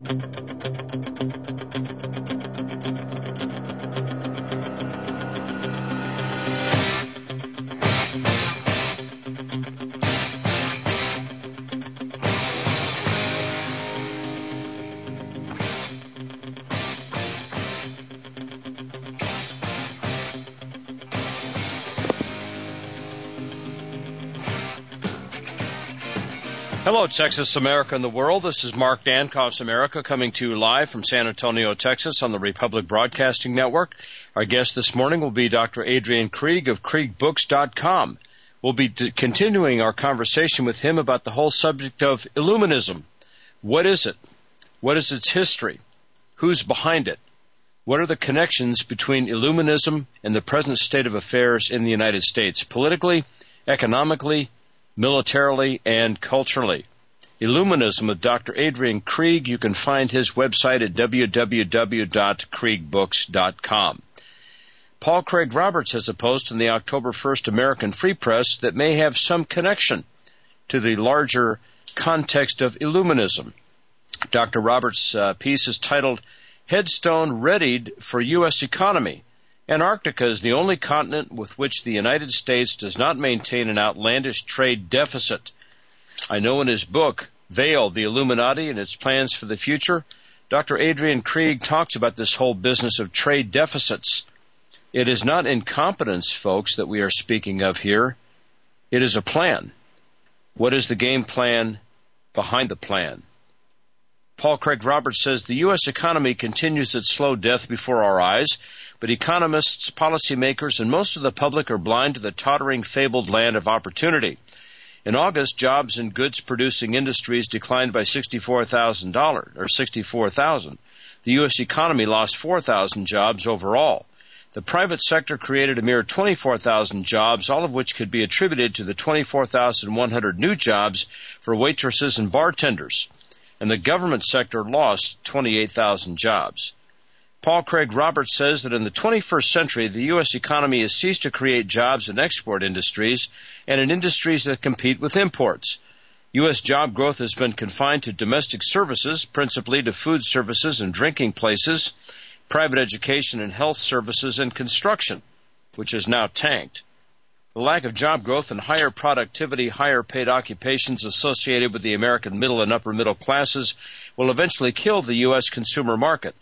Hello, Texas, America, and the world. This is Mark Dankoff's America coming to you live from San Antonio, Texas on the Republic Broadcasting Network. Our guest this morning will be Dr. Adrian Krieg of KriegBooks.com. We'll be continuing our conversation with him about the whole subject of Illuminism. What is it? What is its history? Who's behind it? What are the connections between Illuminism and the present state of affairs in the United States, politically, economically, militarily, and culturally? Illuminism with Dr. Adrian Krieg. You can find his website at www.kriegbooks.com. Paul Craig Roberts has a post in the October 1st American Free Press that may have some connection to the larger context of Illuminism. Dr. Roberts' piece is titled, Headstone Readied for U.S. Economy. Antarctica is the only continent with which the United States does not maintain an outlandish trade deficit. I know in his book, Veil, the Illuminati and its Plans for the Future, Dr. Adrian Krieg talks about this whole business of trade deficits. It is not incompetence, folks, that we are speaking of here. It is a plan. What is the game plan behind the plan? Paul Craig Roberts says the U.S. economy continues its slow death before our eyes, but economists, policymakers, and most of the public are blind to the tottering, fabled land of opportunity. In August, jobs in goods-producing industries declined by 64,000. The U.S. economy lost 4,000 jobs overall. The private sector created a mere 24,000 jobs, all of which could be attributed to the 24,100 new jobs for waitresses and bartenders. And the government sector lost 28,000 jobs. Paul Craig Roberts says that in the 21st century, the U.S. economy has ceased to create jobs in export industries and in industries that compete with imports. U.S. job growth has been confined to domestic services, principally to food services and drinking places, private education and health services, and construction, which is now tanked. The lack of job growth and higher productivity, higher paid occupations associated with the American middle and upper middle classes will eventually kill the U.S. consumer market.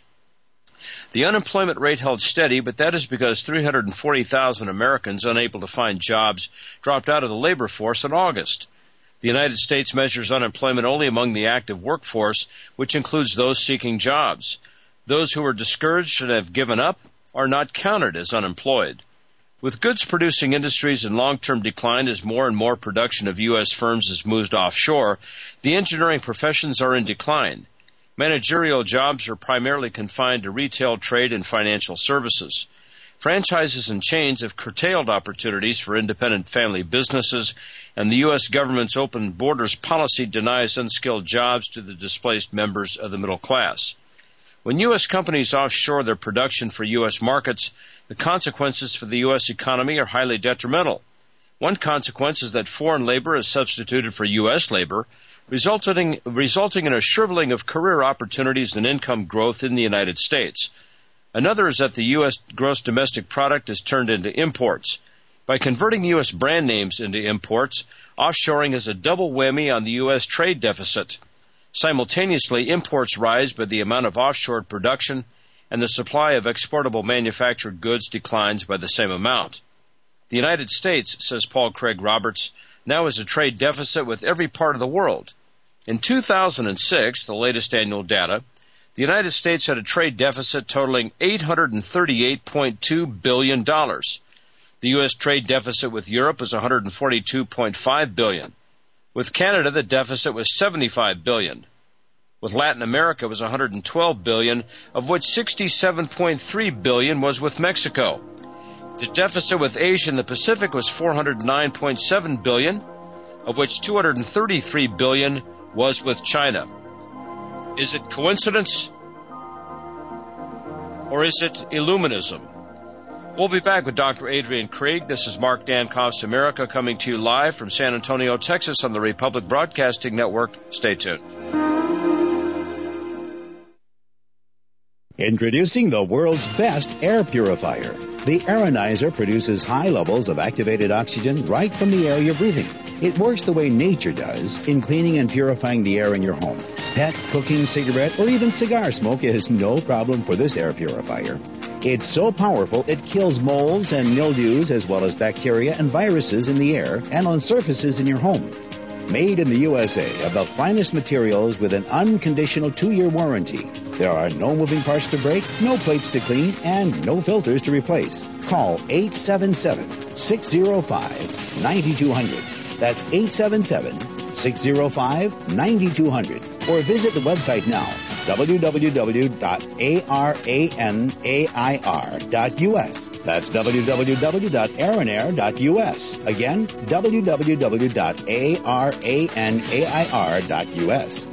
The unemployment rate held steady, but that is because 340,000 Americans unable to find jobs dropped out of the labor force in August. The United States measures unemployment only among the active workforce, which includes those seeking jobs. Those who are discouraged and have given up are not counted as unemployed. With goods-producing industries in long-term decline as more and more production of U.S. firms is moved offshore, the engineering professions are in decline. Managerial jobs are primarily confined to retail, trade, and financial services. Franchises and chains have curtailed opportunities for independent family businesses, and the U.S. government's open borders policy denies unskilled jobs to the displaced members of the middle class. When U.S. companies offshore their production for U.S. markets, the consequences for the U.S. economy are highly detrimental. One consequence is that foreign labor is substituted for U.S. labor, resulting in a shriveling of career opportunities and income growth in the United States. Another is that the U.S. gross domestic product is turned into imports. By converting U.S. brand names into imports, offshoring is a double whammy on the U.S. trade deficit. Simultaneously, imports rise by the amount of offshore production, and the supply of exportable manufactured goods declines by the same amount. The United States, says Paul Craig Roberts, now has a trade deficit with every part of the world. In 2006, the latest annual data, the United States had a trade deficit totaling $838.2 billion. The U.S. trade deficit with Europe was $142.5 billion. With Canada, the deficit was $75 billion. With Latin America, it was $112 billion, of which $67.3 billion was with Mexico. The deficit with Asia and the Pacific was $409.7 billion, of which $233 billion was with China. Is it coincidence? Or is it Illuminism? We'll be back with Dr. Adrian Krieg. This is Mark Dankoff's America coming to you live from San Antonio, Texas on the Republic Broadcasting Network. Stay tuned. Introducing the world's best air purifier. The Aeronizer produces high levels of activated oxygen right from the air you're breathing. It works the way nature does in cleaning and purifying the air in your home. Pet, cooking, cigarette, or even cigar smoke is no problem for this air purifier. It's so powerful it kills molds and mildews as well as bacteria and viruses in the air and on surfaces in your home. Made in the USA of the finest materials with an unconditional 2-year warranty. There are no moving parts to break, no plates to clean, and no filters to replace. Call 877-605-9200. That's 877-605-9200. Or visit the website now, www.aranair.us. That's www.aranair.us. Again, www.aranair.us.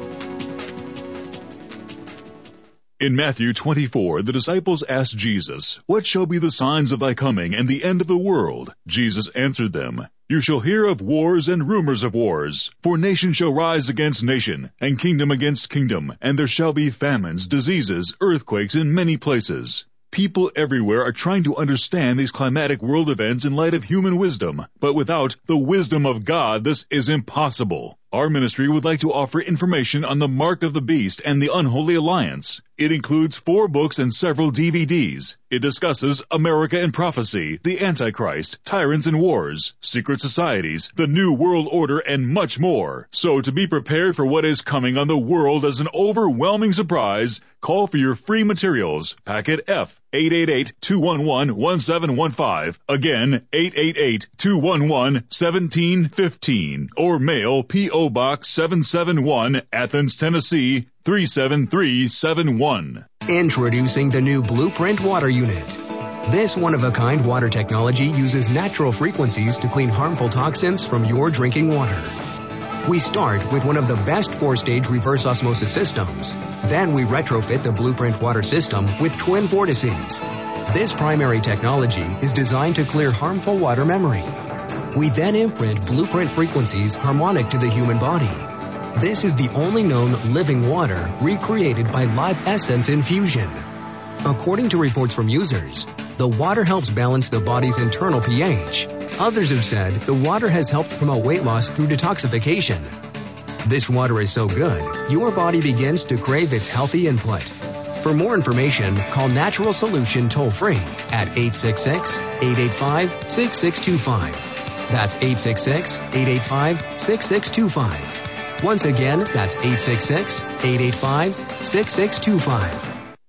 In Matthew 24, the disciples asked Jesus, "What shall be the signs of thy coming and the end of the world?" Jesus answered them, "You shall hear of wars and rumors of wars. For nation shall rise against nation, and kingdom against kingdom, and there shall be famines, diseases, earthquakes in many places." People everywhere are trying to understand these climatic world events in light of human wisdom, but without the wisdom of God, this is impossible. Our ministry would like to offer information on the Mark of the Beast and the Unholy Alliance. It includes 4 books and several DVDs. It discusses America and prophecy, the Antichrist, tyrants and wars, secret societies, the New World Order, and much more. So to be prepared for what is coming on the world as an overwhelming surprise, call for your free materials. Packet F, 888-211-1715. Again, 888-211-1715. Or mail P.O. Box 771, Athens, Tennessee, 37371. Introducing the new Blueprint Water Unit. This one-of-a-kind water technology uses natural frequencies to clean harmful toxins from your drinking water. We start with one of the best 4-stage reverse osmosis systems. Then we retrofit the Blueprint water system with twin vortices. This primary technology is designed to clear harmful water memory. We then imprint Blueprint frequencies harmonic to the human body. This is the only known living water recreated by live essence infusion. According to reports from users, the water helps balance the body's internal pH. Others have said the water has helped promote weight loss through detoxification. This water is so good, your body begins to crave its healthy input. For more information, call Natural Solution toll-free at 866-885-6625. That's 866-885-6625. Once again, that's 866-885-6625.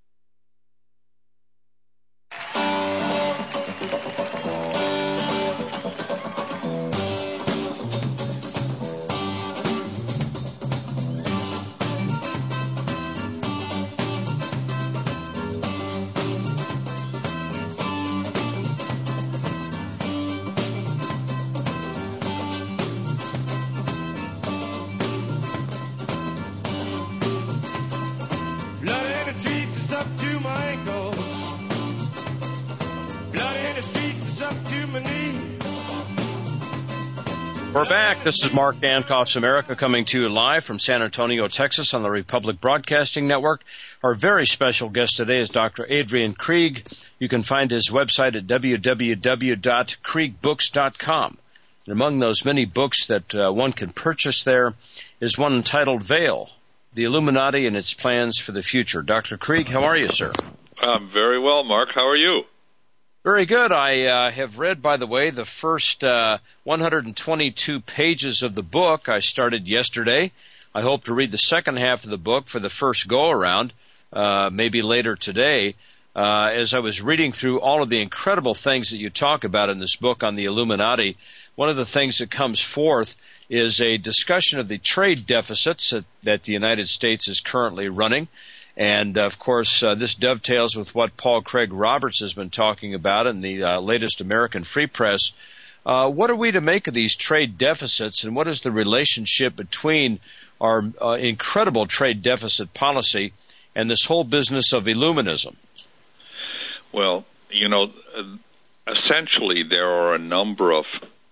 We're back. This is Mark Dankoff's America coming to you live from San Antonio, Texas on the Republic Broadcasting Network. Our very special guest today is Dr. Adrian Krieg. You can find his website at www.kriegbooks.com. And among those many books that one can purchase there is one entitled Veil, The Illuminati and Its Plans for the Future. Dr. Krieg, how are you, sir? I'm very well, Mark. How are you? Very good. I have read, by the way, the first 122 pages of the book. I started yesterday. I hope to read the second half of the book for the first go-around, maybe later today. As I was reading through all of the incredible things that you talk about in this book on the Illuminati, one of the things that comes forth is a discussion of the trade deficits that the United States is currently running. And, of course, this dovetails with what Paul Craig Roberts has been talking about in the latest American Free Press. What are we to make of these trade deficits, and what is the relationship between our incredible trade deficit policy and this whole business of Illuminism? Well, you know, essentially there are a number of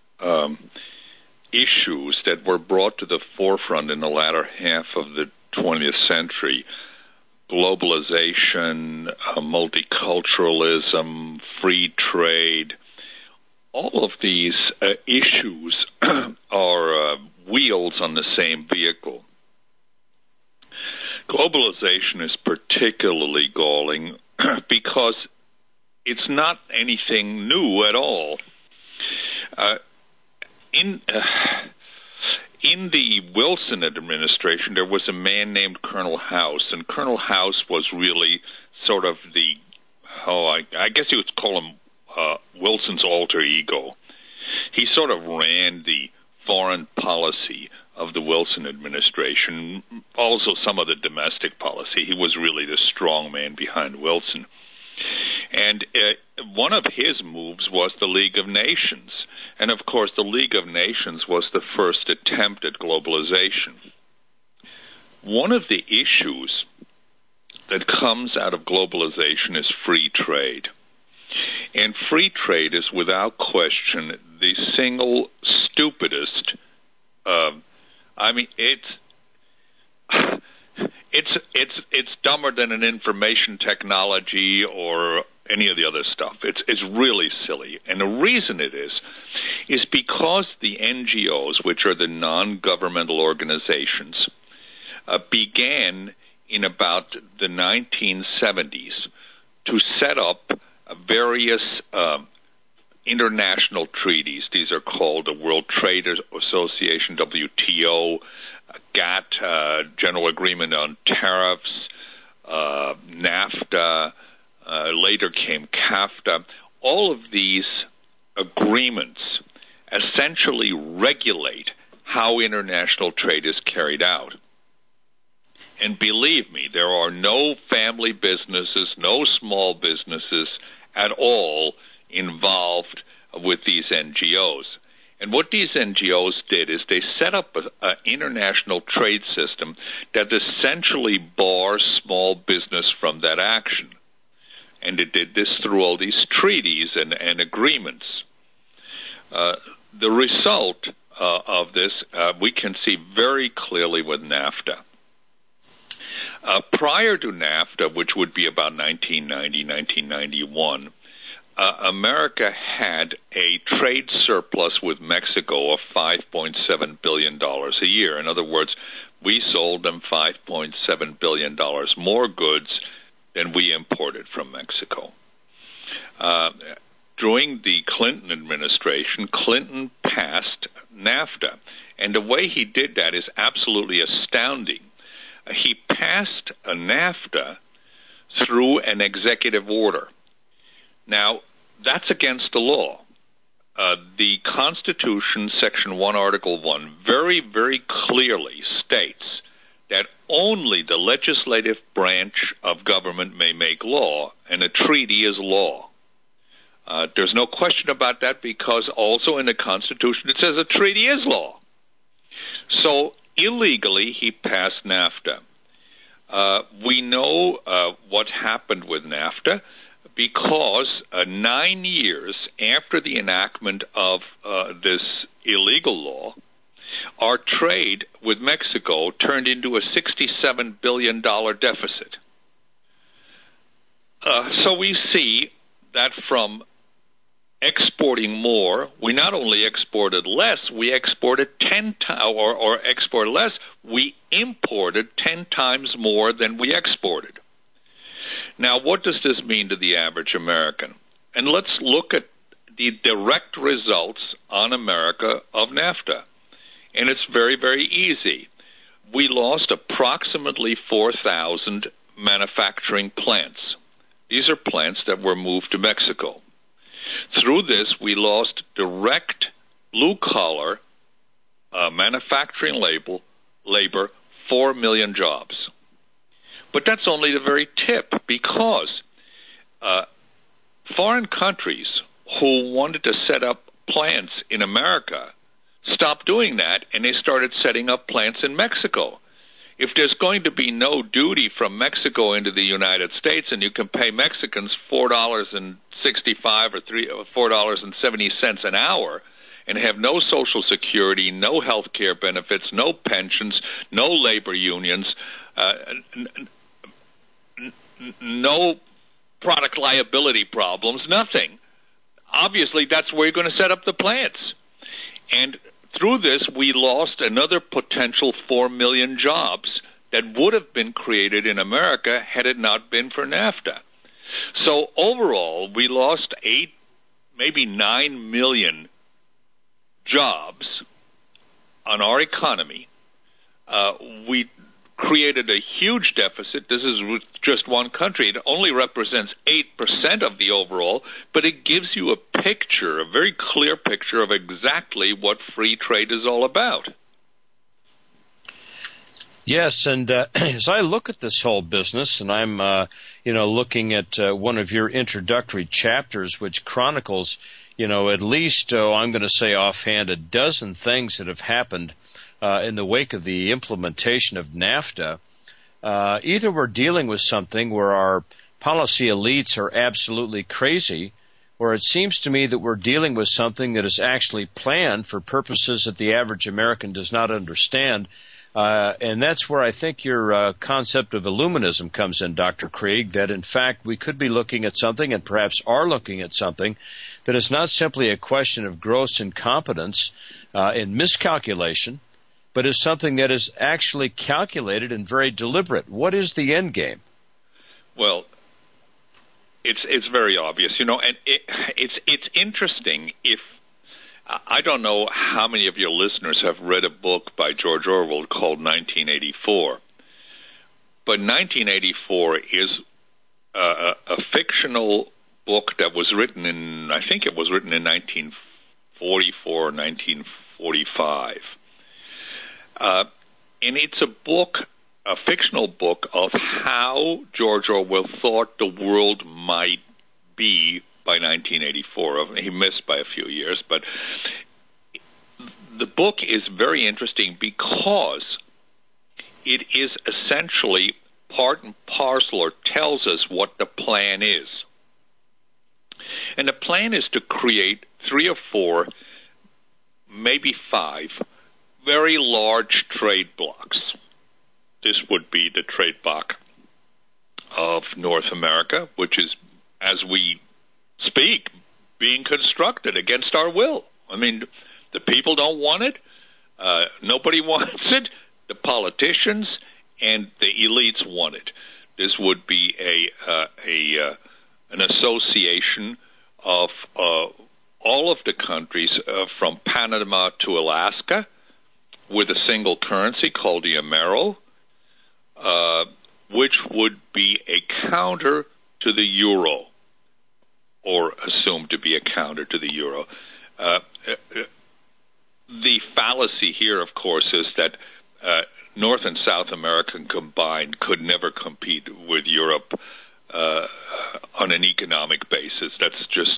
issues that were brought to the forefront in the latter half of the 20th century globalization, multiculturalism, free trade, all of these issues are wheels on the same vehicle. Globalization is particularly galling because it's not anything new at all. In the Wilson administration, there was a man named Colonel House, and Colonel House was really sort of I guess you would call him Wilson's alter ego. He sort of ran the foreign policy of the Wilson administration, also some of the domestic policy. He was really the strong man behind Wilson. And one of his moves was the League of Nations. And, of course, the League of Nations was the first attempt at globalization. One of the issues that comes out of globalization is free trade. And free trade is, without question, the single stupidest. It's dumber than an information technology or any of the other stuff. It's really silly. And the reason it is because the NGOs, which are the non-governmental organizations, began in about the 1970s to set up various international treaties. These are called the World Trade Association, WTO, GATT, General Agreement on Tariffs, NAFTA, later came CAFTA. All of these agreements essentially regulate how international trade is carried out. And believe me, there are no family businesses, no small businesses at all involved with these NGOs. And what these NGOs did is they set up an international trade system that essentially bars small business from that action. And it did this through all these treaties and agreements. The result of this we can see very clearly with NAFTA. Prior to NAFTA, which would be about 1990, 1991, America had a trade surplus with Mexico of $5.7 billion a year. In other words, we sold them $5.7 billion more goods than we imported from Mexico. During the Clinton administration, Clinton passed NAFTA, and the way he did that is absolutely astounding. He passed a NAFTA through an executive order. Now, that's against the law. The Constitution, Section 1, Article 1, very, very clearly states that only the legislative branch of government may make law, and a treaty is law. There's no question about that because also in the Constitution it says a treaty is law. So illegally he passed NAFTA. We know what happened with NAFTA because 9 years after the enactment of this illegal law, our trade with Mexico turned into a $67 billion deficit. So we see that from exporting more, we not only exported less, we exported 10 times, or exported less, we imported 10 times more than we exported. Now, what does this mean to the average American? And let's look at the direct results on America of NAFTA. And it's very, very easy. We lost approximately 4,000 manufacturing plants. These are plants that were moved to Mexico. Through this, we lost direct blue-collar manufacturing labor, 4 million jobs. But that's only the very tip, because foreign countries who wanted to set up plants in America stopped doing that, and they started setting up plants in Mexico. If there's going to be no duty from Mexico into the United States, and you can pay Mexicans $4.65 or $4.70 an hour, and have no Social Security, no health care benefits, no pensions, no labor unions, no product liability problems, nothing. Obviously, that's where you're going to set up the plants. And through this, we lost another potential 4 million jobs that would have been created in America had it not been for NAFTA. So overall, we lost 8, maybe 9 million jobs on our economy. We created a huge deficit. This is with just one country. It only represents 8% of the overall, but it gives you a picture, a very clear picture of exactly what free trade is all about. Yes, and as I look at this whole business, and I'm, looking at one of your introductory chapters, which chronicles, at least, I'm going to say offhand, a dozen things that have happened in the wake of the implementation of NAFTA. Either we're dealing with something where our policy elites are absolutely crazy, or it seems to me that we're dealing with something that is actually planned for purposes that the average American does not understand. And that's where I think your concept of Illuminism comes in, Dr. Krieg, that in fact we could be looking at something, and perhaps are looking at something, that is not simply a question of gross incompetence and miscalculation, but is something that is actually calculated and very deliberate. What is the end game? Well, it's very obvious, and it's interesting. If I don't know how many of your listeners have read a book by George Orwell called 1984, but 1984 is a fictional book that was written in 1944 or 1945. And it's a fictional book of how George Orwell thought the world might be by 1984. He missed by a few years, but the book is very interesting because it is essentially part and parcel, or tells us what the plan is. And the plan is to create 3 or 4, maybe 5, very large trade blocks. This would be the trade bloc of North America, which is, as we speak, being constructed against our will. I mean, the people don't want it. Nobody wants it. The politicians and the elites want it. This would be an association of all of the countries from Panama to Alaska, with a single currency called the Amero, which would be a counter to the euro, or assumed to be a counter to the euro. The fallacy here, of course, is that North and South America combined could never compete with Europe on an economic basis. That's just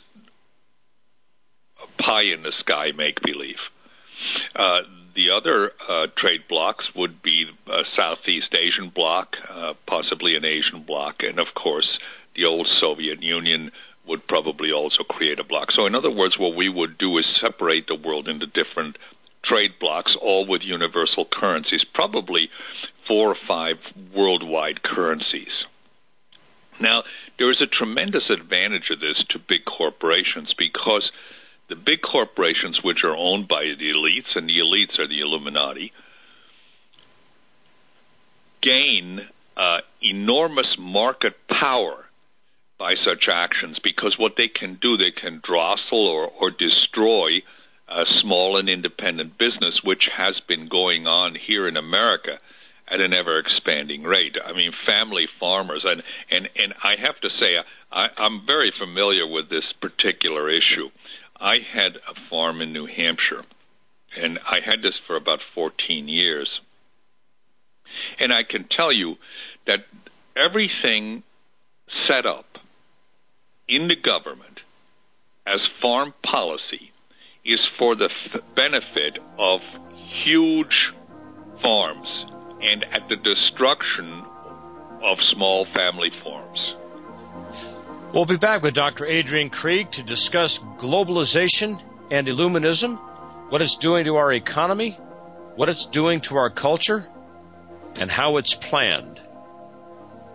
a pie-in-the-sky make-believe. The other trade blocks would be a Southeast Asian bloc, possibly an Asian bloc, and of course the old Soviet Union would probably also create a bloc. So in other words, what we would do is separate the world into different trade blocks, all with universal currencies, probably 4 or 5 worldwide currencies. Now, there is a tremendous advantage of this to big corporations, because the big corporations, which are owned by the elites, and the elites are the Illuminati, gain enormous market power by such actions, because what they can do, they can drossel or destroy a small and independent business, which has been going on here in America at an ever-expanding rate. I mean, family farmers, and I have to say, I'm very familiar with this particular issue. I had a farm in New Hampshire, and I had this for about 14 years. And I can tell you that everything set up in the government as farm policy is for the benefit of huge farms and at the destruction of small family farms. We'll be back with Dr. Adrian Krieg to discuss globalization and Illuminism, what it's doing to our economy, what it's doing to our culture, and how it's planned.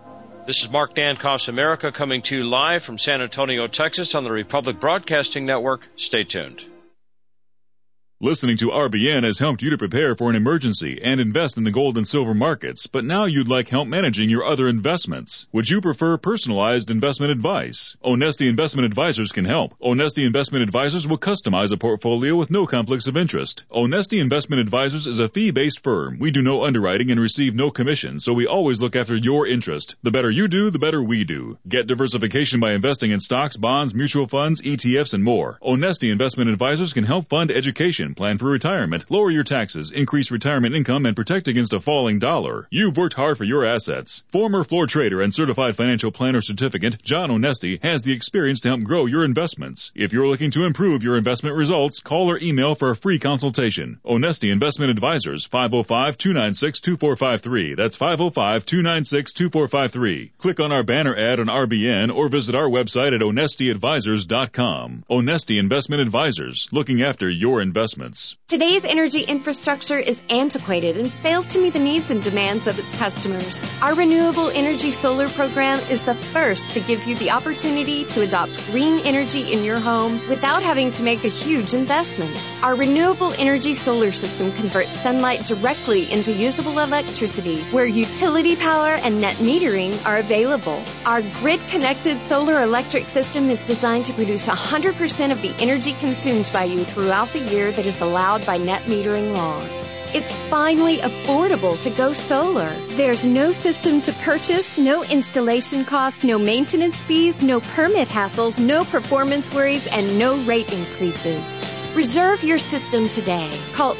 This is Mark Dankoff's America coming to you live from San Antonio, Texas on the Republic Broadcasting Network. Stay tuned. Listening to RBN has helped you to prepare for an emergency and invest in the gold and silver markets, but now you'd like help managing your other investments. Would you prefer personalized investment advice? Onesti Investment Advisors can help. Onesti Investment Advisors will customize a portfolio with no conflicts of interest. Onesti Investment Advisors is a fee-based firm. We do no underwriting and receive no commission, so we always look after your interest. The better you do, the better we do. Get diversification by investing in stocks, bonds, mutual funds, ETFs, and more. Onesti Investment Advisors can help fund education, plan for retirement, lower your taxes, increase retirement income, and protect against a falling dollar. You've worked hard for your assets. Former floor trader and certified financial planner certificate, John Onesti, has the experience to help grow your investments. If you're looking to improve your investment results, call or email for a free consultation. Onesti Investment Advisors, 505-296-2453. That's 505-296-2453. Click on our banner ad on RBN or visit our website at onestiadvisors.com. Onesti Investment Advisors, looking after your investments. Today's energy infrastructure is antiquated and fails to meet the needs and demands of its customers. Our Renewable Energy Solar program is the first to give you the opportunity to adopt green energy in your home without having to make a huge investment. Our Renewable Energy Solar system converts sunlight directly into usable electricity, where utility power and net metering are available. Our grid-connected solar electric system is designed to produce 100% of the energy consumed by you throughout the year that is allowed by net metering laws. It's finally affordable to go solar. There's no system to purchase, no installation costs, no maintenance fees, no permit hassles, no performance worries, and no rate increases. Reserve your system today. Call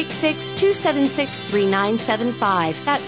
866-276-3975. That's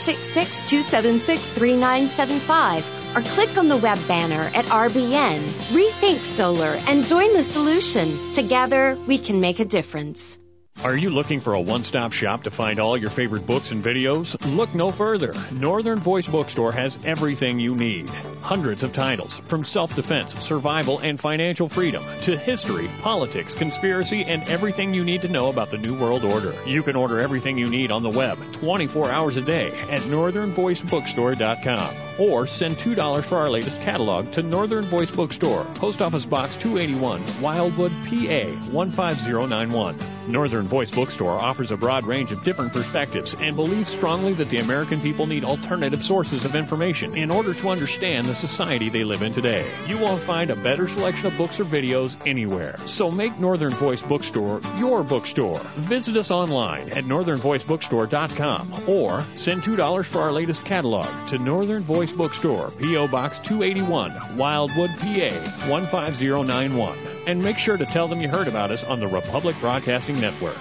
866-276-3975. Or click on the web banner at RBN. Rethink solar and join the solution. Together, we can make a difference. Are you looking for a one-stop shop to find all your favorite books and videos? Look no further. Northern Voice Bookstore has everything you need. Hundreds of titles, from self-defense, survival, and financial freedom, to history, politics, conspiracy, and everything you need to know about the New World Order. You can order everything you need on the web 24 hours a day at northernvoicebookstore.com. Or send $2 for our latest catalog to Northern Voice Bookstore, Post Office Box 281, Wildwood, PA 15091. Northern Voice Bookstore offers a broad range of different perspectives and believes strongly that the American people need alternative sources of information in order to understand the society they live in today. You won't find a better selection of books or videos anywhere. So make Northern Voice Bookstore your bookstore. Visit us online at northernvoicebookstore.com or send $2 for our latest catalog to Northern Voice Bookstore, P.O. Box 281, Wildwood, PA 15091. And make sure to tell them you heard about us on the Republic Broadcasting Network.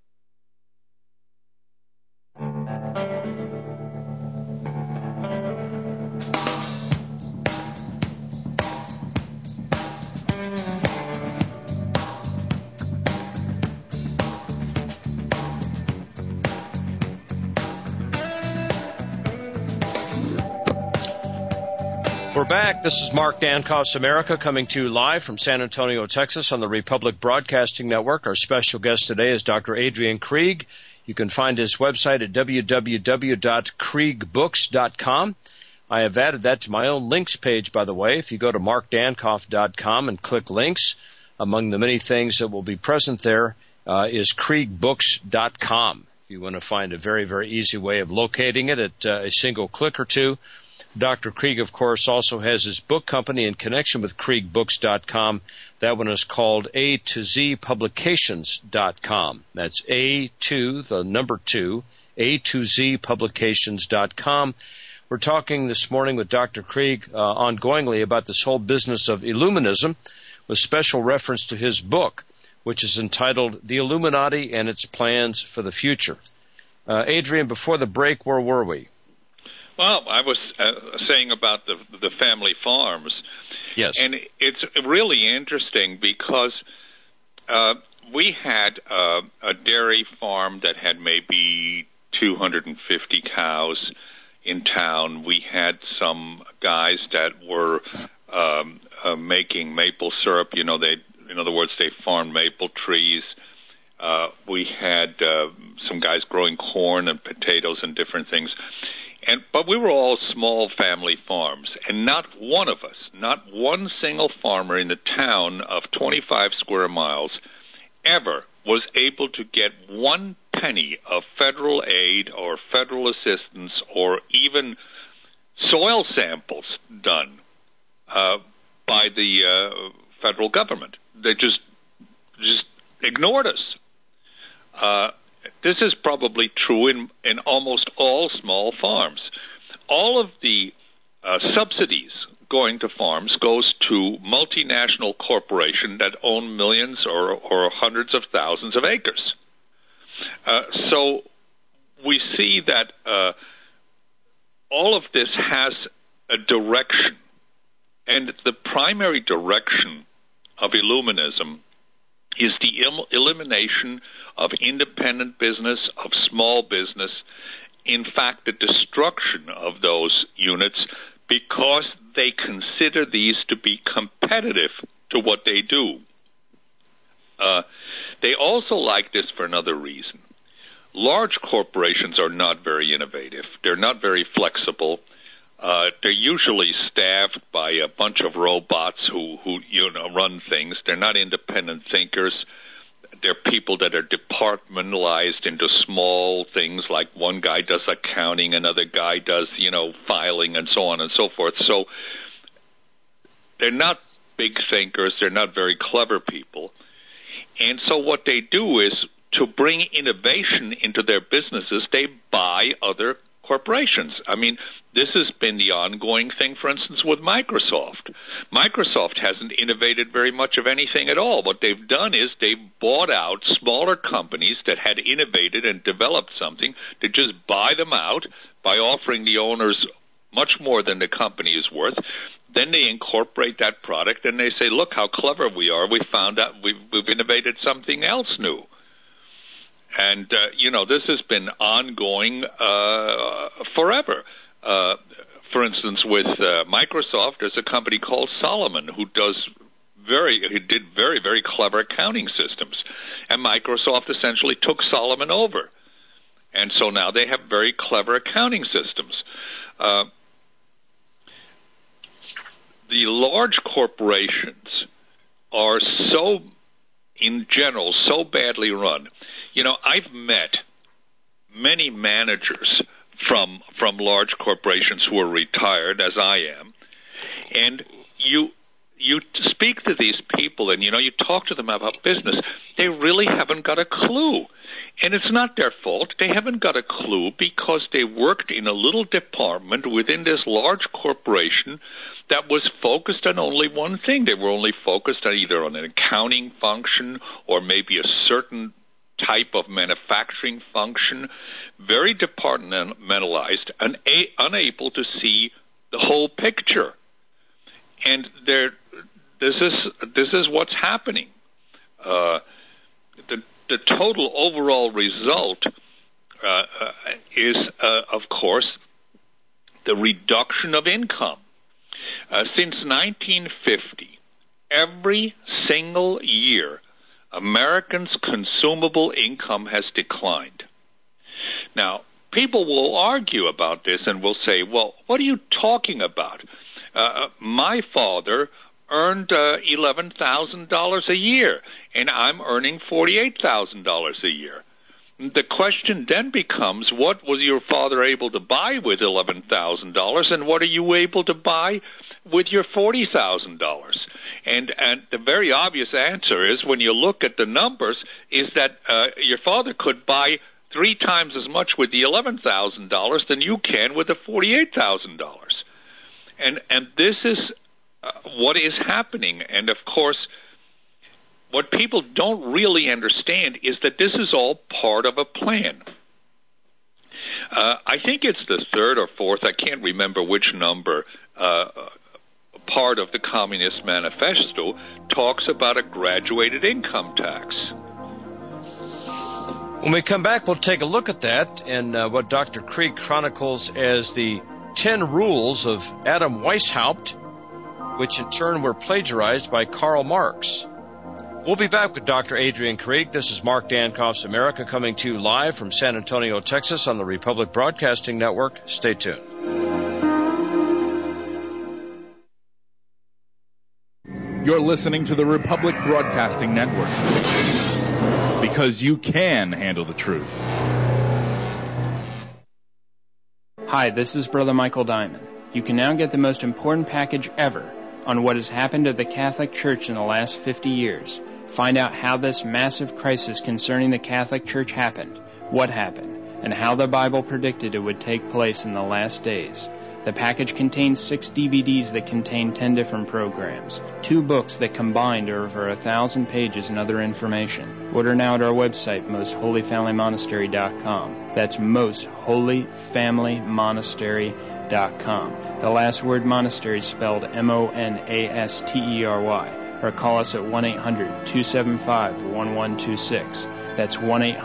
We're back. This is Mark Dankoff's America coming to you live from San Antonio, Texas on the Republic Broadcasting Network. Our special guest today is Dr. Adrian Krieg. You can find his website at www.kriegbooks.com. I have added that to my own links page, by the way. If you go to markdankoff.com and click links, among the many things that will be present there is kriegbooks.com. If you want to find a very, very easy way of locating it at a single click or two. Dr. Krieg, of course, also has his book company in connection with kriegbooks.com. That one is called A2Zpublications.com. That's A2, the number 2, A2Zpublications.com. We're talking this morning with Dr. Krieg ongoingly about this whole business of Illuminism, with special reference to his book, which is entitled The Illuminati and Its Plans for the Future. Adrian, before the break, where were we? Well, I was saying about the family farms. Yes. And it's really interesting because we had a dairy farm that had maybe 250 cows in town. We had some guys that were making maple syrup. You know, in other words, they farmed maple trees. We had some guys growing corn and potatoes and different things. But we were all small family farms, and not one of us, not one single farmer in the town of 25 square miles ever was able to get 1 penny of federal aid or federal assistance or even soil samples done by the federal government. They just ignored us. This is probably true in almost all small farms. All of the subsidies going to farms goes to multinational corporations that own millions or hundreds of thousands of acres. So we see that all of this has a direction, and the primary direction of Illuminism is the elimination of independent business, of small business, in fact, the destruction of those units, because they consider these to be competitive to what they do. They also like this for another reason. Large corporations are not very innovative. They're not very flexible. They're usually staffed by a bunch of robots who run things. They're not independent thinkers. They're people that are departmentalized into small things, like one guy does accounting, another guy does, filing, and so on and so forth. So they're not big thinkers. They're not very clever people. And so what they do is, to bring innovation into their businesses, they buy other corporations. I mean, this has been the ongoing thing, for instance, with Microsoft. Microsoft hasn't innovated very much of anything at all. What they've done is they've bought out smaller companies that had innovated and developed something to just buy them out by offering the owners much more than the company is worth. Then they incorporate that product and they say, look how clever we are. We found out we've innovated something else new. And, this has been ongoing forever. For instance, with Microsoft, there's a company called Solomon who did very, very clever accounting systems. And Microsoft essentially took Solomon over. And so now they have very clever accounting systems. The large corporations are in general, so badly run. I've met many managers from large corporations who are retired, as I am, and you speak to these people and, you talk to them about business. They really haven't got a clue. And it's not their fault. They haven't got a clue because they worked in a little department within this large corporation that was focused on only one thing. They were only focused on either on an accounting function or maybe a certain type of manufacturing function, very departmentalized and unable to see the whole picture. And this is what's happening. The total overall result is, of course, the reduction of income. Since 1950, every single year, Americans' consumable income has declined. Now, people will argue about this and will say, well, what are you talking about? My father earned $11,000 a year, and I'm earning $48,000 a year. The question then becomes, what was your father able to buy with $11,000, and what are you able to buy with your $40,000? And the very obvious answer is, when you look at the numbers, is that your father could buy 3 times as much with the $11,000 than you can with the $48,000. And this is what is happening. And, of course, what people don't really understand is that this is all part of a plan. I think it's the 3rd or 4th, I can't remember which number, part of the Communist Manifesto talks about a graduated income tax. When we come back, we'll take a look at that and what Dr. Krieg chronicles as the 10 rules of Adam Weishaupt, which in turn were plagiarized by Karl Marx. We'll be back with Dr. Adrian Krieg. This is Mark Dankoff's America, coming to you live from San Antonio, Texas on the Republic Broadcasting Network. Stay tuned. You're listening to the Republic Broadcasting Network, because you can handle the truth. Hi, this is Brother Michael Diamond. You can now get the most important package ever on what has happened to the Catholic Church in the last 50 years. Find out how this massive crisis concerning the Catholic Church happened, what happened, and how the Bible predicted it would take place in the last days. The package contains 6 DVDs that contain 10 different programs, 2 books that combined are over 1,000 pages and other information. Order now at our website, mostholyfamilymonastery.com. That's mostholyfamilymonastery.com. The last word monastery is spelled M-O-N-A-S-T-E-R-Y. Or call us at 1-800-275-1126. That's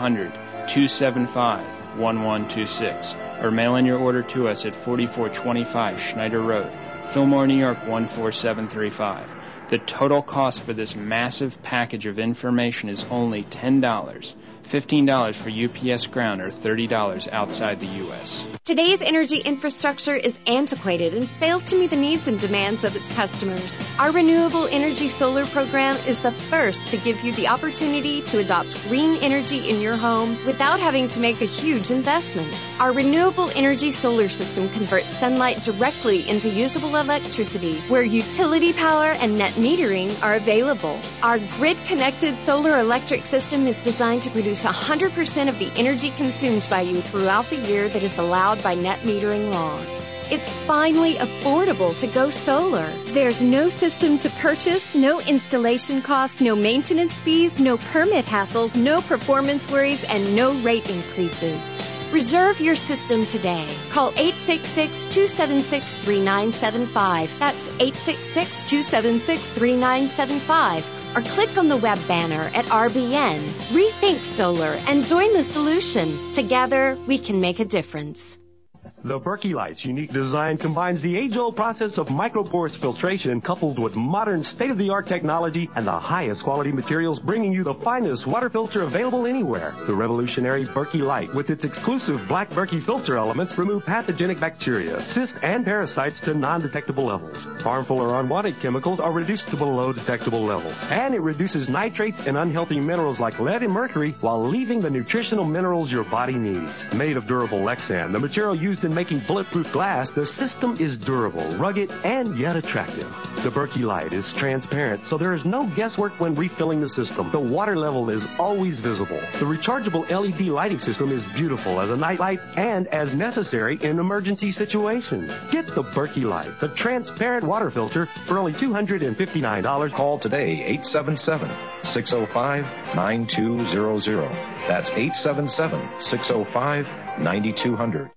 1-800-275-1126. Or mail in your order to us at 4425 Schneider Road, Fillmore, New York 14735. The total cost for this massive package of information is only $10. $15 for UPS Ground or $30 outside the U.S. Today's energy infrastructure is antiquated and fails to meet the needs and demands of its customers. Our Renewable Energy Solar Program is the first to give you the opportunity to adopt green energy in your home without having to make a huge investment. Our Renewable Energy Solar System converts sunlight directly into usable electricity where utility power and net metering are available. Our grid-connected solar electric system is designed to produce 100% of the energy consumed by you throughout the year that is allowed by net metering laws. It's finally affordable to go solar. There's no system to purchase, no installation costs, no maintenance fees, no permit hassles, no performance worries, and no rate increases. Reserve your system today. Call 866-276-3975. That's 866-276-3975. Or click on the web banner at RBN. Rethink Solar and join the solution. Together, we can make a difference. The Berkey Light's unique design combines the age-old process of microporous filtration coupled with modern state-of-the-art technology and the highest quality materials, bringing you the finest water filter available anywhere. The revolutionary Berkey Light, with its exclusive black Berkey filter elements, remove pathogenic bacteria, cysts, and parasites to non-detectable levels. Harmful or unwanted chemicals are reduced to below detectable levels. And it reduces nitrates and unhealthy minerals like lead and mercury while leaving the nutritional minerals your body needs. Made of durable Lexan, the material used in making bulletproof glass, the system is durable, rugged, and yet attractive. The Berkey Light is transparent, so there is no guesswork when refilling the system. The water level is always visible. The rechargeable LED lighting system is beautiful as a night light and as necessary in emergency situations. Get the Berkey Light, the transparent water filter, for only $259. Call today, 877-605-9200. That's 877-605-9200.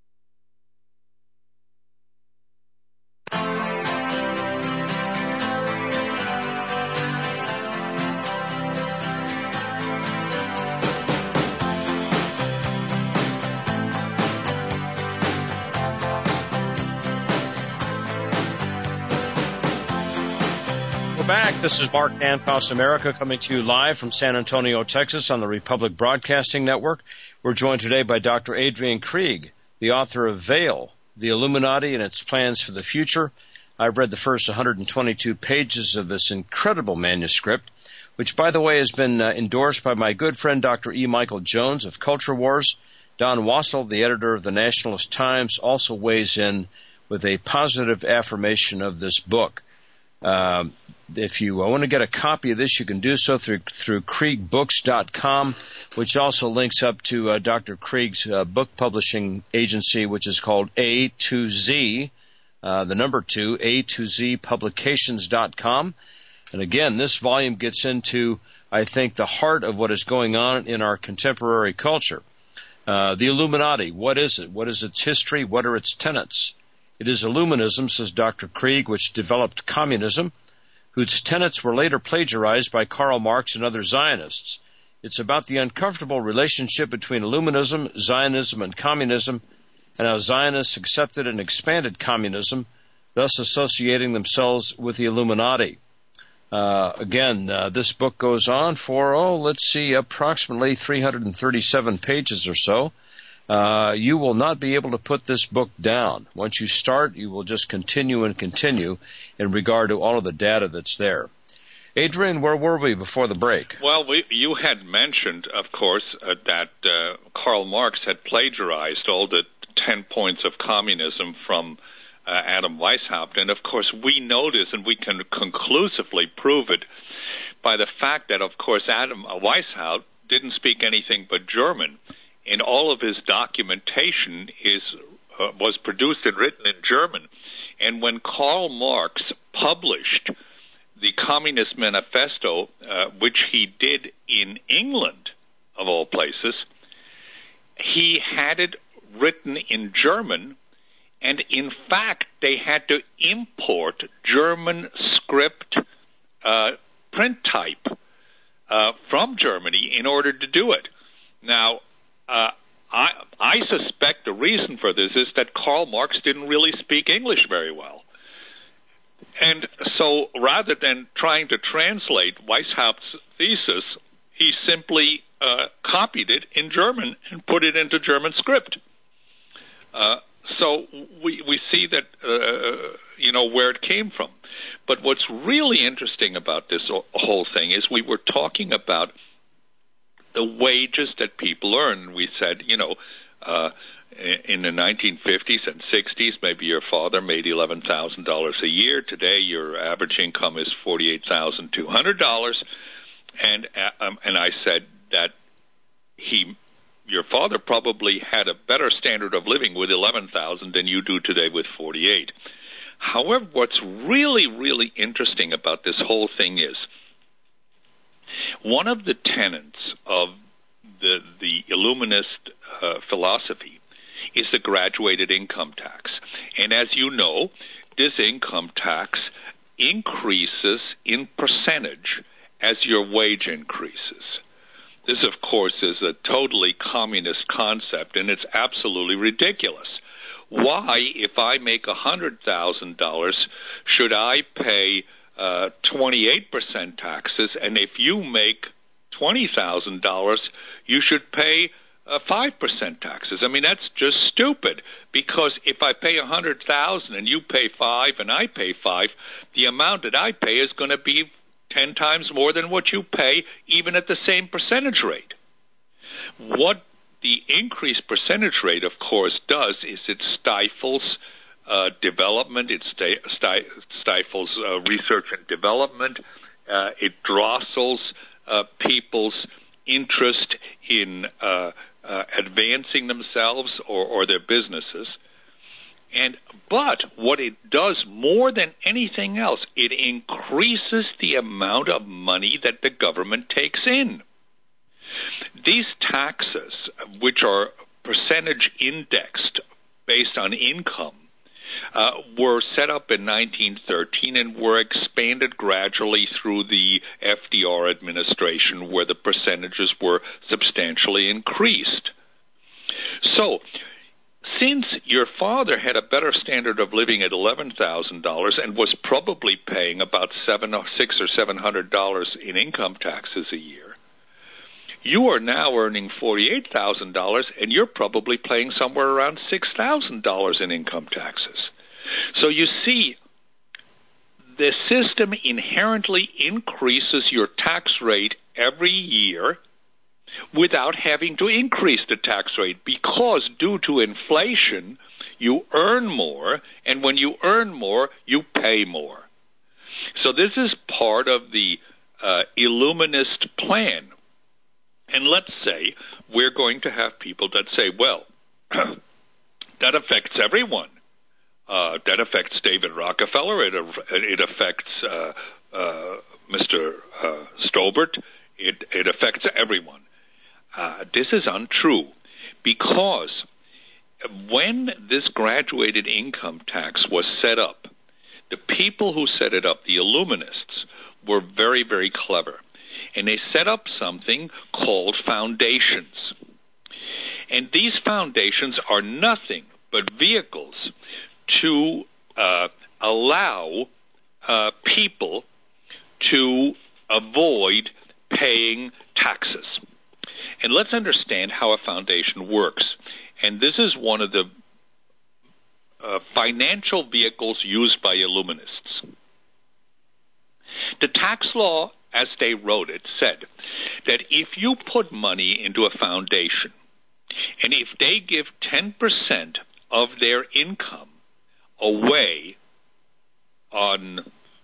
Back. This is Mark Anpaus America coming to you live from San Antonio, Texas on the Republic Broadcasting Network. We're joined today by Dr. Adrian Krieg, the author of Veil, the Illuminati and its Plans for the Future. I've read the first 122 pages of this incredible manuscript, which, by the way, has been endorsed by my good friend Dr. E. Michael Jones of Culture Wars. Don Wassel, the editor of the Nationalist Times, also weighs in with a positive affirmation of this book. If you want to get a copy of this, you can do so through KriegBooks.com, which also links up to Dr. Krieg's book publishing agency, which is called A2Z, the number 2, A2Zpublications.com. And again, this volume gets into, I think, the heart of what is going on in our contemporary culture. The Illuminati, what is it? What is its history? What are its tenets? It is Illuminism, says Dr. Krieg, which developed communism, whose tenets were later plagiarized by Karl Marx and other Zionists. It's about the uncomfortable relationship between Illuminism, Zionism, and communism, and how Zionists accepted and expanded communism, thus associating themselves with the Illuminati. This book goes on for, approximately 337 pages or so. You will not be able to put this book down. Once you start, you will just continue and continue in regard to all of the data that's there. Adrian, where were we before the break? Well, you had mentioned, of course, that Karl Marx had plagiarized all the 10 points of communism from Adam Weishaupt. And, of course, we know this, and we can conclusively prove it by the fact that, of course, Adam Weishaupt didn't speak anything but German, and all of his documentation was produced and written in German. And when Karl Marx published the Communist Manifesto, which he did in England, of all places, he had it written in German, and in fact they had to import German script print type from Germany in order to do it. Now, I suspect the reason for this is that Karl Marx didn't really speak English very well. And so rather than trying to translate Weishaupt's thesis, he simply copied it in German and put it into German script. So we see that, where it came from. But what's really interesting about this whole thing is we were talking about the wages that people earn. We said, in the 1950s and 60s, maybe your father made $11,000 a year. Today, your average income is $48,200. And I said that your father probably had a better standard of living with $11,000 than you do today with $48,000. However, what's really, really interesting about this whole thing is one of the tenets of the Illuminist philosophy is the graduated income tax. And as you know, this income tax increases in percentage as your wage increases. This, of course, is a totally communist concept, and it's absolutely ridiculous. Why, if I make $100,000, should I pay 28% taxes, and if you make $20,000, you should pay 5% taxes? I mean, that's just stupid, because if I pay $100,000 and you pay 5 and I pay 5, the amount that I pay is going to be 10 times more than what you pay, even at the same percentage rate. What the increased percentage rate, of course, does is it stifles development, it stifles research and development, it drossels people's interest in advancing themselves or their businesses. But what it does more than anything else, it increases the amount of money that the government takes in. These taxes, which are percentage indexed based on income, were set up in 1913 and were expanded gradually through the FDR administration, where the percentages were substantially increased. So, since your father had a better standard of living at $11,000 and was probably paying about $600 or $700 in income taxes a year, you are now earning $48,000, and you're probably paying somewhere around $6,000 in income taxes. So you see, the system inherently increases your tax rate every year without having to increase the tax rate, because due to inflation, you earn more, and when you earn more, you pay more. So this is part of the Illuminist plan. And let's say we're going to have people that say, well, that affects everyone. That affects David Rockefeller. It affects Mr. Stobart. It affects everyone. This is untrue, because when this graduated income tax was set up, the people who set it up, the Illuminists, were very, very clever. And they set up something called foundations. And these foundations are nothing but vehicles to allow people to avoid paying taxes. And let's understand how a foundation works. And this is one of the financial vehicles used by Illuminists. The tax law, as they wrote it, said that if you put money into a foundation, and if they give 10% of their income away on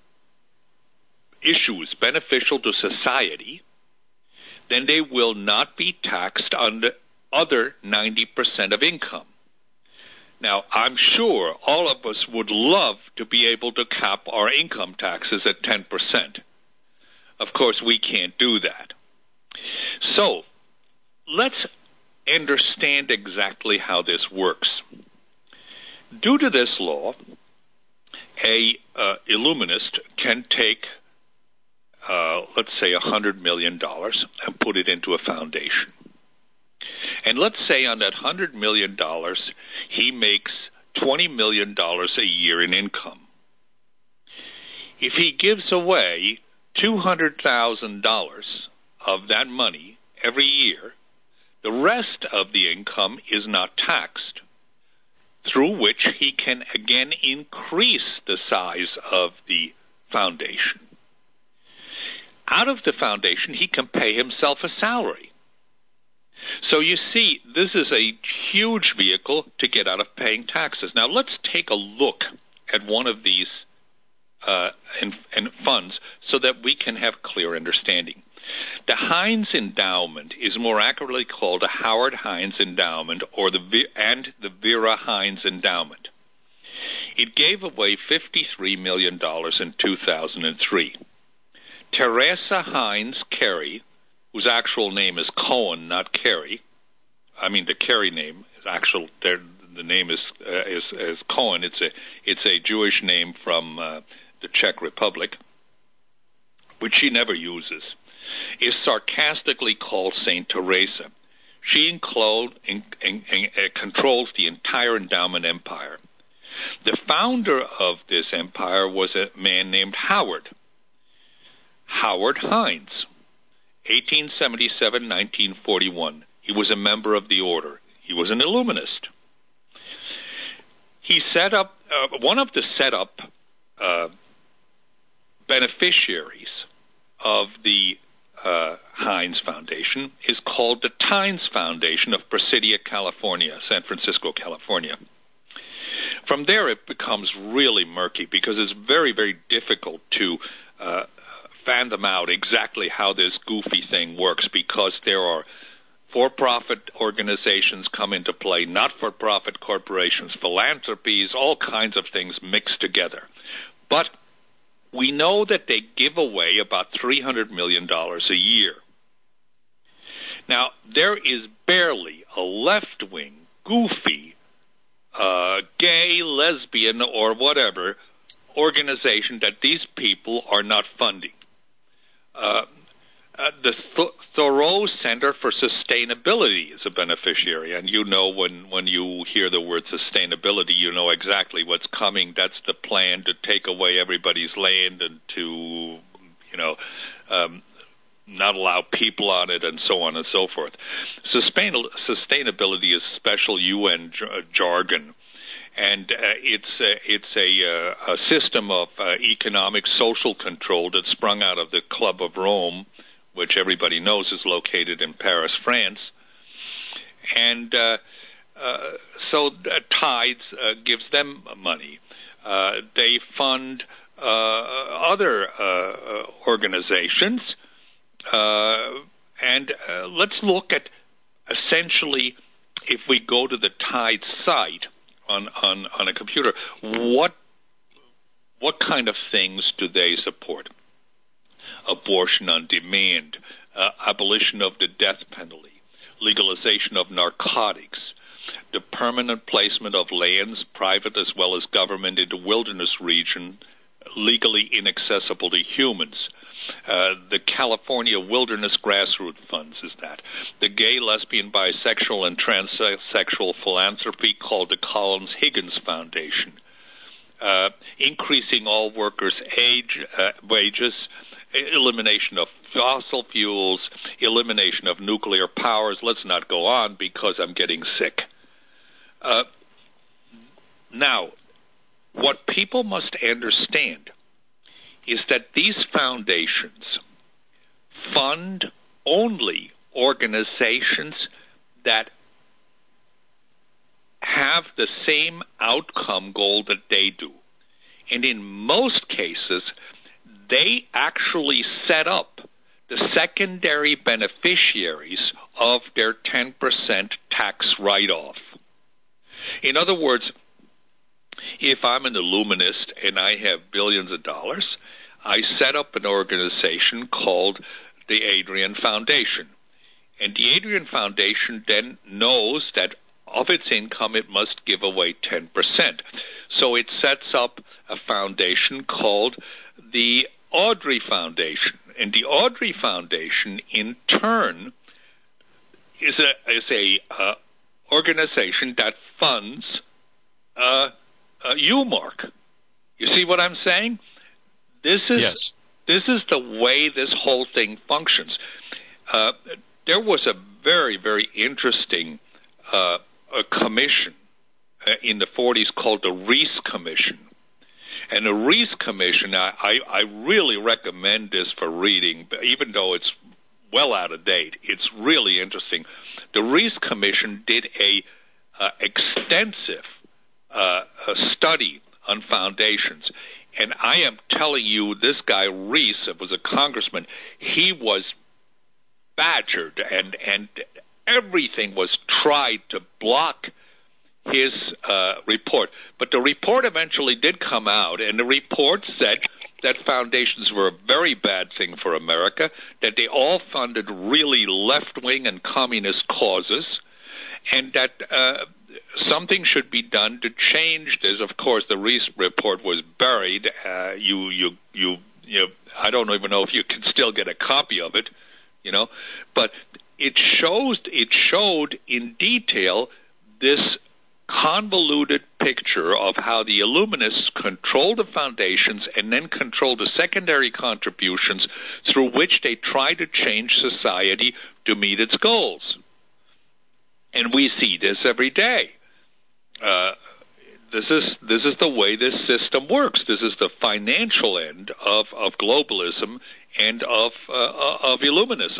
issues beneficial to society, then they will not be taxed on the other 90% of income. Now, I'm sure all of us would love to be able to cap our income taxes at 10%. Of course, we can't do that. So, let's understand exactly how this works. Due to this law, a illuminist can take, let's say, $100 million and put it into a foundation. And let's say on that $100 million, he makes $20 million a year in income. If he gives away $200,000 of that money every year, the rest of the income is not taxed, through which he can again increase the size of the foundation. Out of the foundation, he can pay himself a salary. So you see, this is a huge vehicle to get out of paying taxes. Now let's take a look at one of these funds so that we can have clear understanding. The Heinz Endowment is more accurately called the Howard Heinz Endowment or the Vera Heinz Endowment. It gave away $53 million in 2003. Teresa Heinz Kerry, whose actual name is Cohen, not Kerry. I mean, the Kerry name is actual. The name is Cohen. It's a Jewish name from the Czech Republic, which she never uses. Is sarcastically called Saint Teresa. She controls the entire endowment empire. The founder of this empire was a man named Howard Heinz, 1877-1941. He was a member of the order. He was an Illuminist. He set up, one of the beneficiaries of the Heinz Foundation is called the Tynes Foundation of Presidio, California, San Francisco, California. From there, it becomes really murky because it's very, very difficult to fathom out exactly how this goofy thing works, because there are for-profit organizations come into play, not-for-profit corporations, philanthropies, all kinds of things mixed together. But we know that they give away about $300 million a year. Now, there is barely a left-wing, goofy, gay, lesbian, or whatever organization that these people are not funding. The Thoreau Center for Sustainability is a beneficiary, and you know when you hear the word sustainability, you know exactly what's coming. That's the plan to take away everybody's land and to, not allow people on it, and so on and so forth. Sustainability is special UN jargon, and it's a system of economic social control that sprung out of the Club of Rome, which everybody knows is located in Paris, France. And so Tides gives them money. They fund other organizations. And let's look at, essentially, if we go to the Tides site on a computer, what kind of things do they support? Abortion on demand, abolition of the death penalty, legalization of narcotics, the permanent placement of lands, private as well as government, into wilderness region, legally inaccessible to humans. The California Wilderness Grassroots Funds is that. The gay, lesbian, bisexual, and transsexual philanthropy called the Collins Higgins Foundation. Increasing all workers' wages, elimination of fossil fuels, elimination of nuclear powers. Let's not go on because I'm getting sick. Now, what people must understand is that these foundations fund only organizations that have the same outcome goal that they do. And in most cases, they actually set up the secondary beneficiaries of their 10% tax write-off. In other words, if I'm an Illuminist and I have billions of dollars, I set up an organization called the Adrian Foundation. And the Adrian Foundation then knows that of its income it must give away 10%. So it sets up a foundation called the Audrey Foundation. And the Audrey Foundation, in turn, is a organization that funds UMark. You see what I'm saying? This is the way this whole thing functions. There was a very, very interesting a commission in the 40s called the Reese Commission. And the Reese Commission, I really recommend this for reading, even though it's well out of date. It's really interesting. The Reese Commission did a extensive study on foundations. And I am telling you, this guy Reese was a congressman. He was badgered, and everything was tried to block his report. But the report eventually did come out, and the report said that foundations were a very bad thing for America, that they all funded really left-wing and communist causes, and that something should be done to change this. Of course, the Reese report was buried. I don't even know if you can still get a copy of it, but it showed in detail this convoluted picture of how the Illuminists control the foundations and then control the secondary contributions through which they try to change society to meet its goals. And we see this every day. This is the way this system works. This is the financial end of globalism and of Illuminism.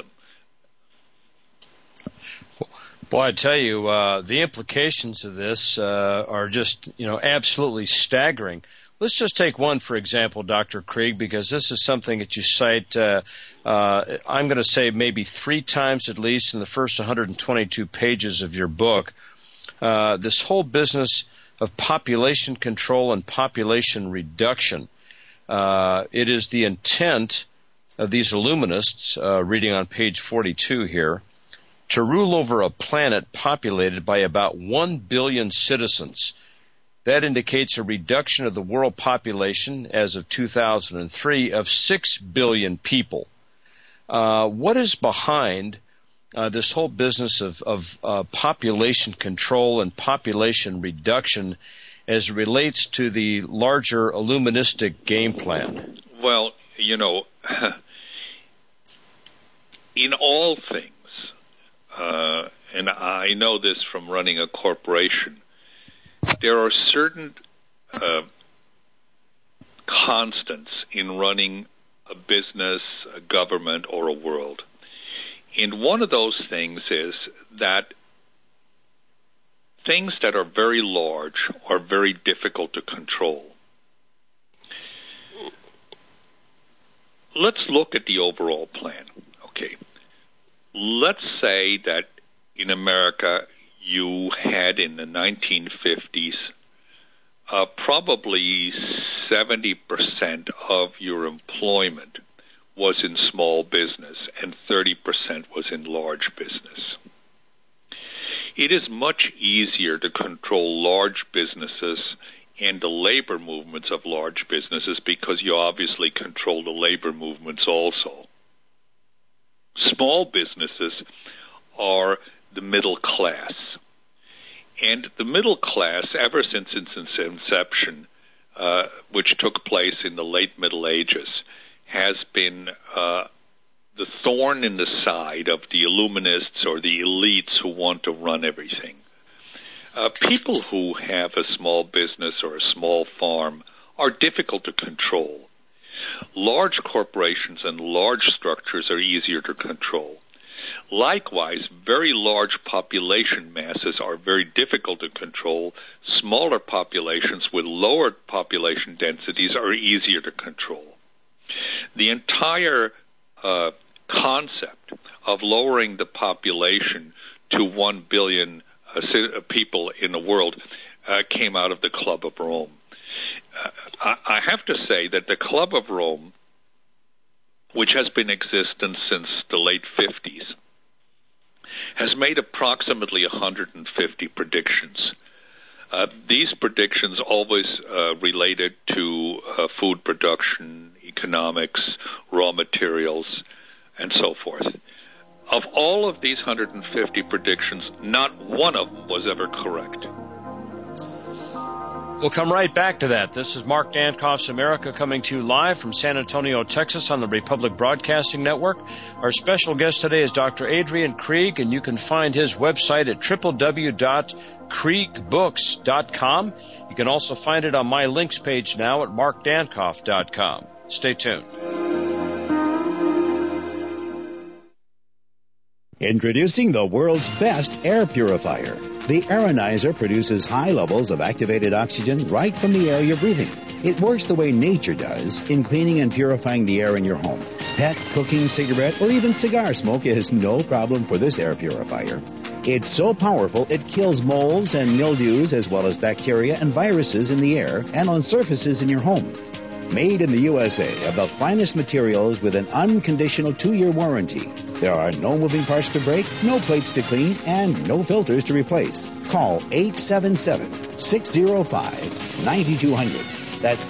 Boy, I tell you, the implications of this are just, absolutely staggering. Let's just take one, for example, Dr. Krieg, because this is something that you cite, I'm going to say maybe 3 times at least in the first 122 pages of your book. This whole business of population control and population reduction. It is the intent of these Illuminists, reading on page 42 here, to rule over a planet populated by about 1 billion citizens. That indicates a reduction of the world population as of 2003 of 6 billion people. What is behind this whole business of population control and population reduction as it relates to the larger Illuministic game plan? Well, in all things, and I know this from running a corporation, there are certain constants in running a business, a government, or a world. And one of those things is that things that are very large are very difficult to control. Let's look at the overall plan. Okay. Let's say that in America you had in the 1950s probably 70% of your employment was in small business and 30% was in large business. It is much easier to control large businesses and the labor movements of large businesses because you obviously control the labor movements also. Small businesses are the middle class. And the middle class, ever since its inception, which took place in the late Middle Ages, has been the thorn in the side of the Illuminists or the elites who want to run everything. People who have a small business or a small farm are difficult to control. Large corporations and large structures are easier to control. Likewise, very large population masses are very difficult to control. Smaller populations with lower population densities are easier to control. The entire concept of lowering the population to 1 billion people in the world came out of the Club of Rome. I have to say that the Club of Rome, which has been in existence since the late 50s, has made approximately 150 predictions. These predictions always related to food production, economics, raw materials, and so forth. Of all of these 150 predictions, not one of them was ever correct. We'll come right back to that. This is Mark Dankoff's America coming to you live from San Antonio, Texas on the Republic Broadcasting Network. Our special guest today is Dr. Adrian Krieg, and you can find his website at www.kriegbooks.com. You can also find it on my links page now at markdankoff.com. Stay tuned. Introducing the world's best air purifier. The Aeronizer produces high levels of activated oxygen right from the air you're breathing. It works the way nature does in cleaning and purifying the air in your home. Pet, cooking, cigarette, or even cigar smoke is no problem for this air purifier. It's so powerful it kills molds and mildews as well as bacteria and viruses in the air and on surfaces in your home. Made in the USA of the finest materials with an unconditional 2-year warranty. There are no moving parts to break, no plates to clean, and no filters to replace. Call 877-605-9200. That's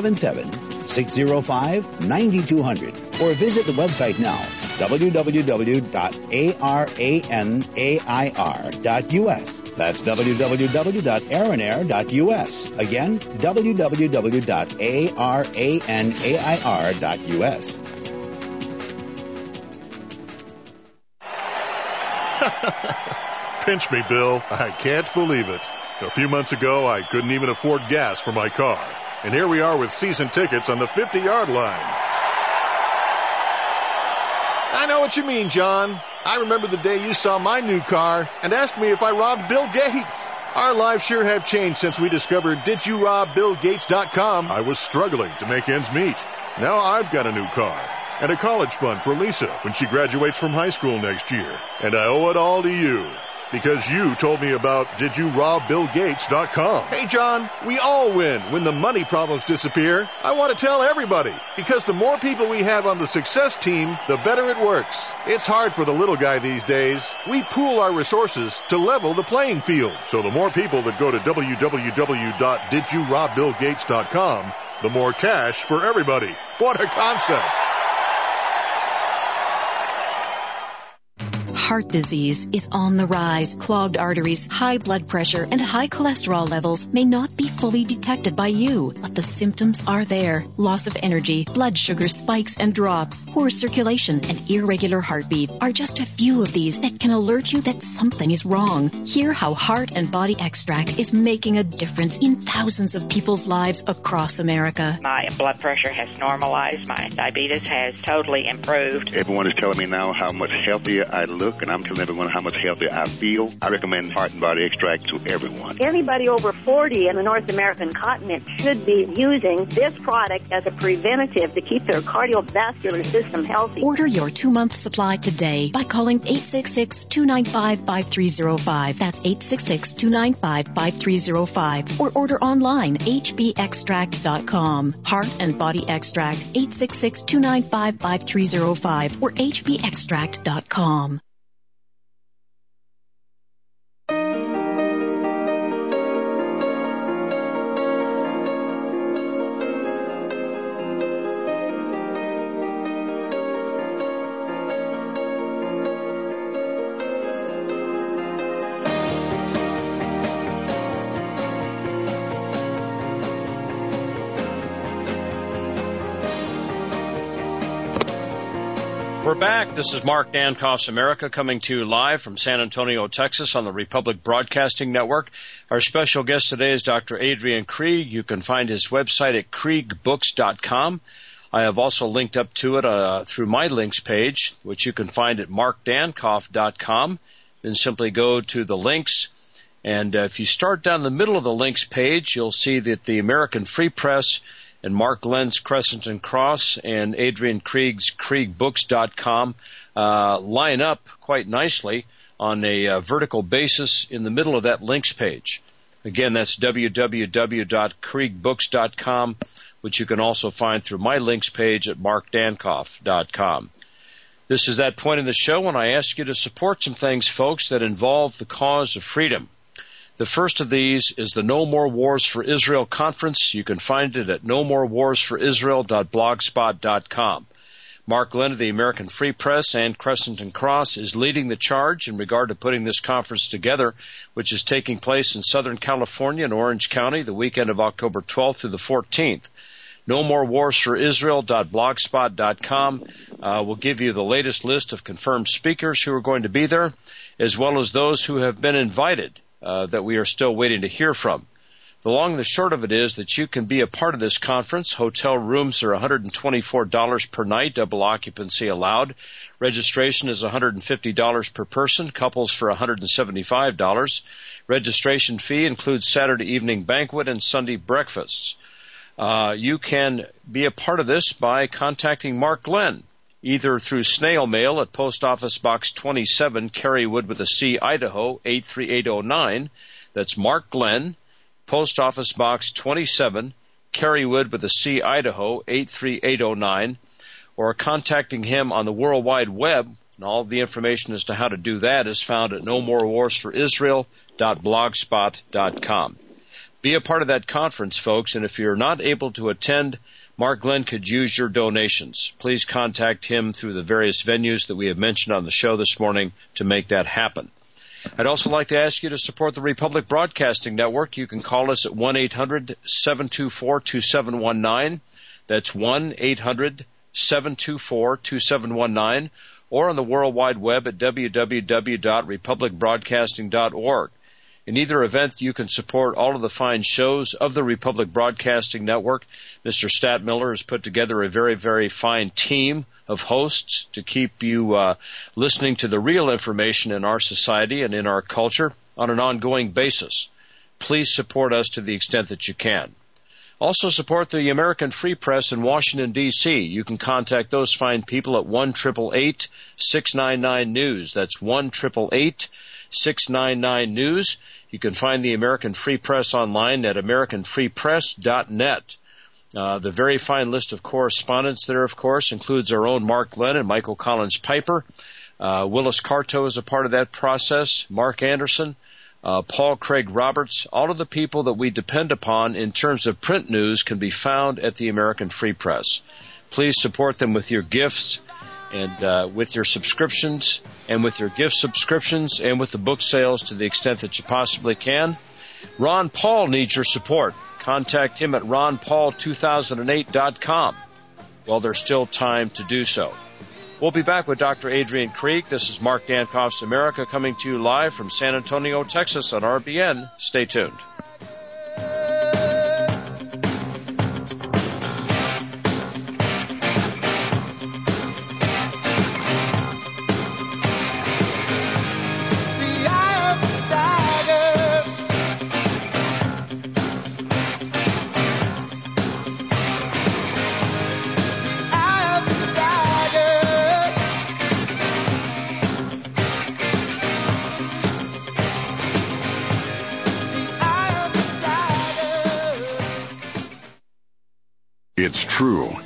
877-605-9200. Or visit the website now, www.aranair.us. That's www.aranair.us. Again, www.aranair.us. Pinch me, Bill. I can't believe it. A few months ago, I couldn't even afford gas for my car. And here we are with season tickets on the 50-yard line. I know what you mean, John. I remember the day you saw my new car and asked me if I robbed Bill Gates. Our lives sure have changed since we discovered DidYouRobBillGates.com. I was struggling to make ends meet. Now I've got a new car and a college fund for Lisa when she graduates from high school next year. And I owe it all to you. Because you told me about DidYouRobBillGates.com. Hey, John, we all win when the money problems disappear. I want to tell everybody, because the more people we have on the success team, the better it works. It's hard for the little guy these days. We pool our resources to level the playing field. So the more people that go to www.DidYouRobBillGates.com, the more cash for everybody. What a concept. Heart disease is on the rise. Clogged arteries, high blood pressure, and high cholesterol levels may not be fully detected by you, but the symptoms are there. Loss of energy, blood sugar spikes and drops, poor circulation, and irregular heartbeat are just a few of these that can alert you that something is wrong. Hear how Heart and Body Extract is making a difference in thousands of people's lives across America. My blood pressure has normalized. My diabetes has totally improved. Everyone is telling me now how much healthier I look, and I'm telling everyone how much healthier I feel. I recommend Heart and Body Extract to everyone. Anybody over 40 in the North American continent should be using this product as a preventative to keep their cardiovascular system healthy. Order your 2-month supply today by calling 866-295-5305. That's 866-295-5305. Or order online, hbextract.com. Heart and Body Extract, 866-295-5305 or hbextract.com. We're back. This is Mark Dankoff's America coming to you live from San Antonio, Texas on the Republic Broadcasting Network. Our special guest today is Dr. Adrian Krieg. You can find his website at kriegbooks.com. I have also linked up to it through my links page, which you can find at markdankoff.com. Then simply go to the links, and if you start down the middle of the links page, you'll see that the American Free Press and Mark Glenn's Crescent and Cross and Adrian Krieg's KriegBooks.com line up quite nicely on a vertical basis in the middle of that links page. Again, that's www.KriegBooks.com, which you can also find through my links page at markdankoff.com. This is that point in the show when I ask you to support some things, folks, that involve the cause of freedom. The first of these is the No More Wars for Israel Conference. You can find it at nomorewarsforisrael.blogspot.com. Mark Glenn of the American Free Press and Crescent and Cross is leading the charge in regard to putting this conference together, which is taking place in Southern California in Orange County the weekend of October 12th through the 14th. nomorewarsforisrael.blogspot.com will give you the latest list of confirmed speakers who are going to be there, as well as those who have been invited that we are still waiting to hear from. The long and the short of it is that you can be a part of this conference. Hotel rooms are $124 per night, double occupancy allowed. Registration is $150 per person, couples for $175. Registration fee includes Saturday evening banquet and Sunday breakfasts. You can be a part of this by contacting Mark Glenn, either through snail mail at Post Office Box 27, Carywood with a C, Idaho, 83809. That's Mark Glenn, Post Office Box 27, Carywood with a C, Idaho, 83809, or contacting him on the World Wide Web, and all of the information as to how to do that is found at nomorewarsforisrael.blogspot.com. Be a part of that conference, folks, and if you're not able to attend, Mark Glenn could use your donations. Please contact him through the various venues that we have mentioned on the show this morning to make that happen. I'd also like to ask you to support the Republic Broadcasting Network. You can call us at 1-800-724-2719. That's 1-800-724-2719, or on the World Wide Web at www.republicbroadcasting.org. In either event, you can support all of the fine shows of the Republic Broadcasting Network. Mr. Statmiller has put together a very, very fine team of hosts to keep you listening to the real information in our society and in our culture on an ongoing basis. Please support us to the extent that you can. Also support the American Free Press in Washington, D.C. You can contact those fine people at 1-888-699-NEWS. That's 1-888-699-NEWS. You can find the American Free Press online at americanfreepress.net. The very fine list of correspondents there, of course, includes our own Mark Glenn and Michael Collins Piper. Willis Carto is a part of that process, Mark Anderson, Paul Craig Roberts. All of the people that we depend upon in terms of print news can be found at the American Free Press. Please support them with your gifts and with your subscriptions and with your gift subscriptions and with the book sales to the extent that you possibly can. Ron Paul needs your support. Contact him at ronpaul2008.com while there's still time to do so. We'll be back with Dr. Adrian Krieg. This is Mark Dankoff's America coming to you live from San Antonio, Texas on RBN. Stay tuned. It's true.